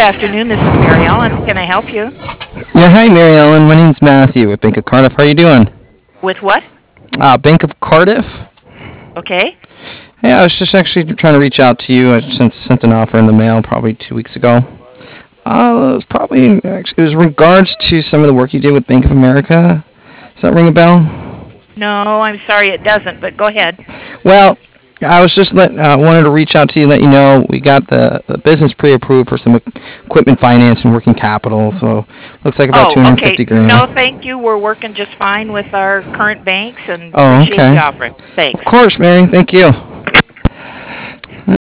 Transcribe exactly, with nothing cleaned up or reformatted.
afternoon. This is Mary Ellen. Can I help you? Yeah, hi, Mary Ellen. My name's Matthew with Bank of Cardiff. How are you doing? With what? Uh, Bank of Cardiff? Okay. Hey, I was just actually trying to reach out to you. I sent, sent an offer in the mail probably two weeks ago. Uh, it was probably, actually, it was regards to some of the work you did with Bank of America. Does that ring a bell? No, I'm sorry it doesn't, but go ahead. Well, I was just let, uh, wanted to reach out to you and let you know we got the, the business pre-approved for some equipment finance and working capital. So looks like about Oh, two hundred okay. fifty grand. No, thank you. We're working just fine with our current banks and Oh, appreciate okay. the offer. Of Thanks. course, Mary. Thank you.